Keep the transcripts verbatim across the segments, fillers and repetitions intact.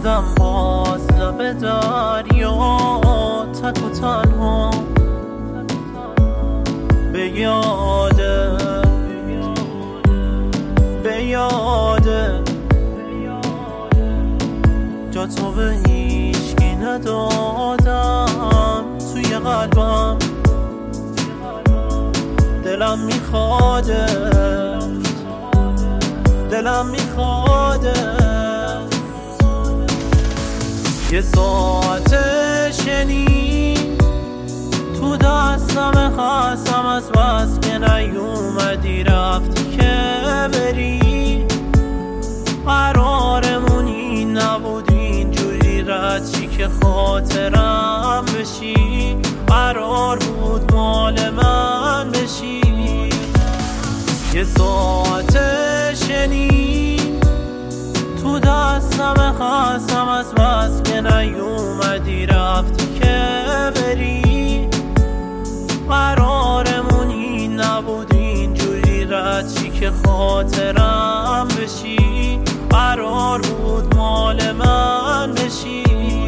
شدم باز لب دریا تک و تنها به یاده به یاده جا تو به هیچکی ندادم توی قلبم دلم میخواده دلم میخواده یه ساعت شنید تو دستم خستم از بس که نیومدی رفتی که بری قرارمون این نبود اینجوری رد چی که خاطرم بشی قرار بود مال من بشی یه ساعت شنید تو دستم خستم از بس که نیومدی رفتی که بری قرارمون این نبود اینجوری رد چی که خاطرم بشی قرار بود مال من بشی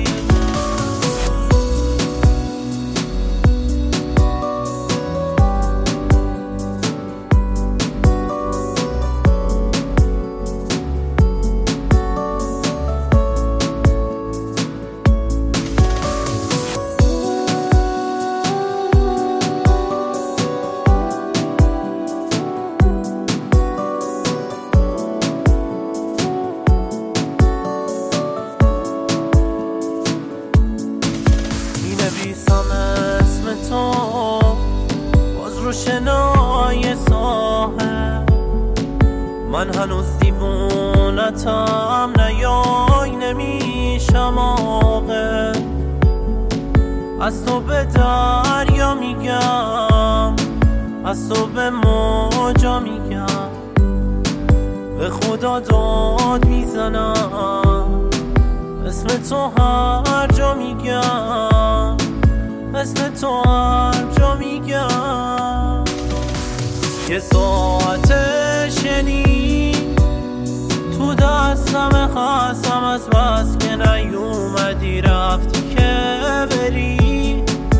نویسم اسم تو باز رو شنای ساحل من هنوز دیوونتم نیای نمیشم عاقل از تو به دریا میگم از تو به موجا میگم به خدا داد میزنم اسم تو هر جا میگم اسم تو هر جا میگم یه ساعت شنید تو دستم خستم از بس که نیومدی رفتی که بری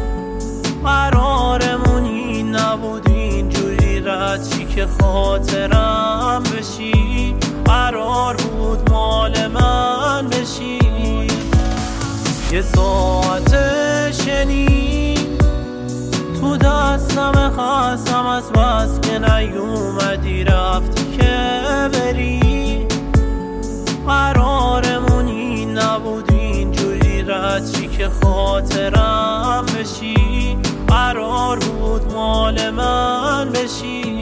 قرارمون این نبود اینجوری رد چی که خاطرم بشی قرار بود مال من بشی یه ساعت شنید تو دستم خستم از بس که نیومدی رفتی که بری قرارمون این نبود اینجوری رد چی که خاطرم بشی قرار بود مال من بشی